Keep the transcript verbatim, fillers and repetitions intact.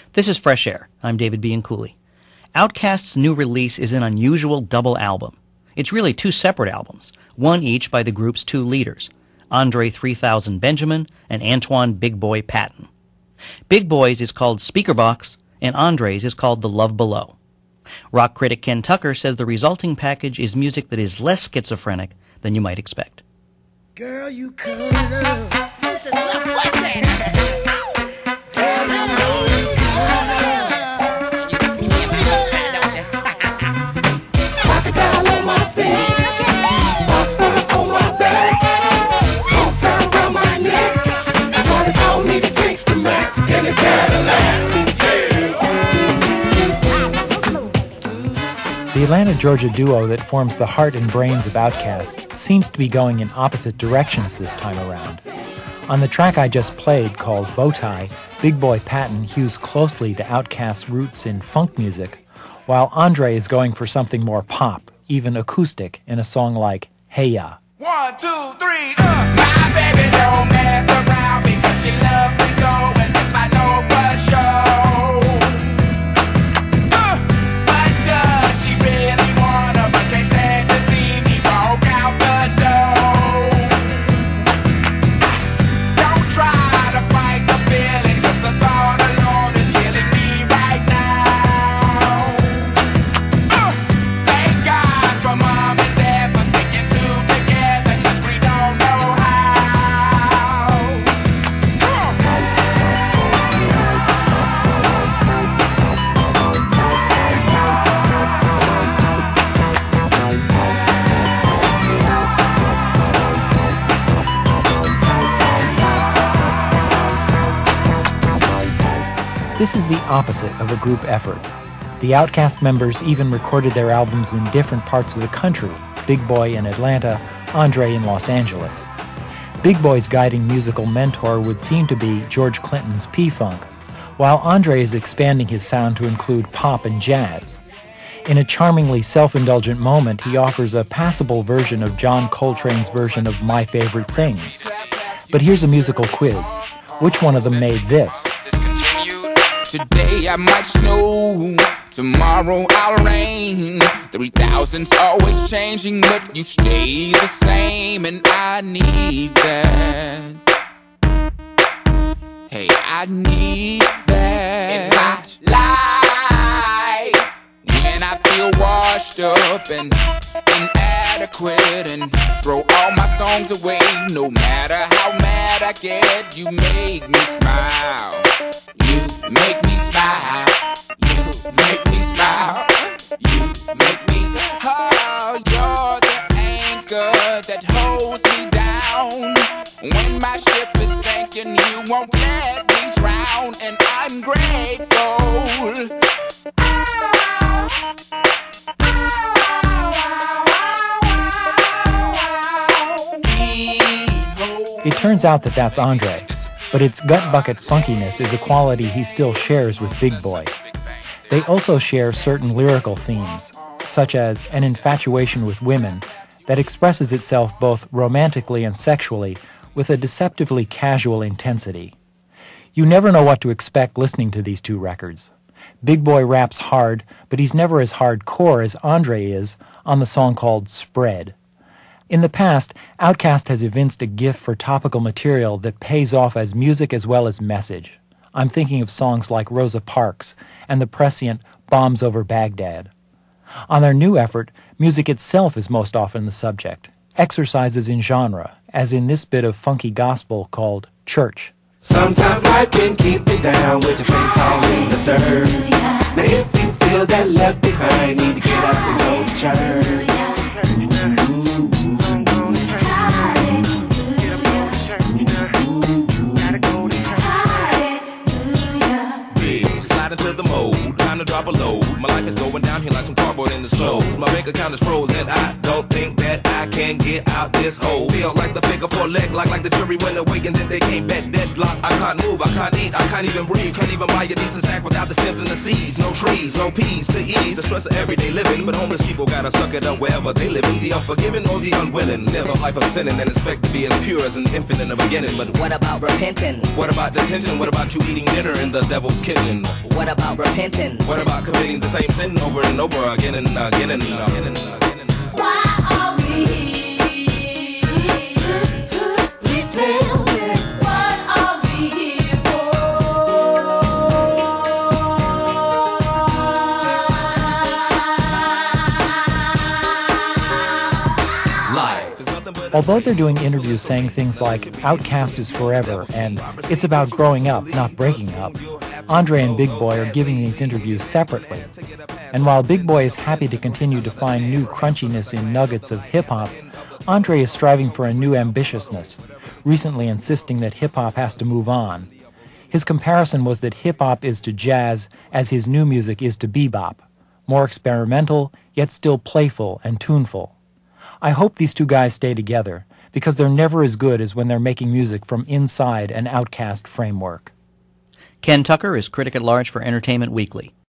This is Fresh Air. I'm David Bianculli. Outkast's new release is an unusual double album. It's really two separate albums, one each by the group's two leaders, Andre three thousand Benjamin and Antoine Big Boy Patton. Big Boy's is called Speakerbox, and Andre's is called The Love Below. Rock critic Ken Tucker says the resulting package is music that is less schizophrenic than you might expect. Girl, you cut it up. This is left foot there. The Atlanta, Georgia duo that forms the heart and brains of Outkast seems to be going in opposite directions this time around. On the track I just played, called Bowtie, Big Boy Patton hews closely to Outkast's roots in funk music, while Andre is going for something more pop, even acoustic, in a song like Hey Ya. One, two, three, uh! My baby don't mess around because she loves me so, and this I know for sure. This is the opposite of a group effort. The Outkast members even recorded their albums in different parts of the country, Big Boy in Atlanta, Andre in Los Angeles. Big Boy's guiding musical mentor would seem to be George Clinton's P-Funk, while Andre is expanding his sound to include pop and jazz. In a charmingly self-indulgent moment, he offers a passable version of John Coltrane's version of My Favorite Things. But here's a musical quiz. Which one of them made this? Today I might snow, tomorrow I'll rain. Three thousand's always changing, but you stay the same, and I need that. Hey, I need that. In my life, when I feel washed up and inadequate and throw all my songs away, no matter how mad I get, you make me smile. You make me smile. You make me smile. You make me. Oh, you're the anchor that holds me down. When my ship is sinking, you won't let me drown, and I'm grateful. It turns out that that's Andre. But its gut-bucket funkiness is a quality he still shares with Big Boy. They also share certain lyrical themes, such as an infatuation with women that expresses itself both romantically and sexually with a deceptively casual intensity. You never know what to expect listening to these two records. Big Boy raps hard, but he's never as hardcore as Andre is on the song called Spread. In the past, Outkast has evinced a gift for topical material that pays off as music as well as message. I'm thinking of songs like Rosa Parks and the prescient Bombs Over Baghdad. On their new effort, music itself is most often the subject, exercises in genre, as in this bit of funky gospel called Church. Sometimes life can keep you down with your face all in the dirt. Now if you feel that left behind, need to get up and go to church. Into the mold, time to drop a load. My life is going down here like some cardboard in the snow. My bank account is frozen. I don't think that I can get out this hole. Feel like the figure for leg, like like the jury when awakened that they can't bet that block. I can't move, I can't eat, I can't even breathe. Can't even buy a decent sack without the stems and the seeds. No trees, no peas to ease the stress of everyday living. But homeless people gotta suck it up wherever they live in. The unforgiving or the unwilling. Live a life of sinning and expect to be as pure as an infant in the beginning. But what about repenting? What about detention? What about you eating dinner in the devil's kitchen? What about repenting? What about committing the same sin over and over again and again and again and again? Why are we here? Please tell me, what are we here for? Life is nothing but Although they're doing interviews saying things like Outcast is forever and it's about growing up, not breaking up, Andre and Big Boy are giving these interviews separately. And while Big Boy is happy to continue to find new crunchiness in nuggets of hip-hop, Andre is striving for a new ambitiousness, recently insisting that hip-hop has to move on. His comparison was that hip-hop is to jazz as his new music is to bebop, more experimental, yet still playful and tuneful. I hope these two guys stay together, because they're never as good as when they're making music from inside an Outkast framework. Ken Tucker is critic at large for Entertainment Weekly.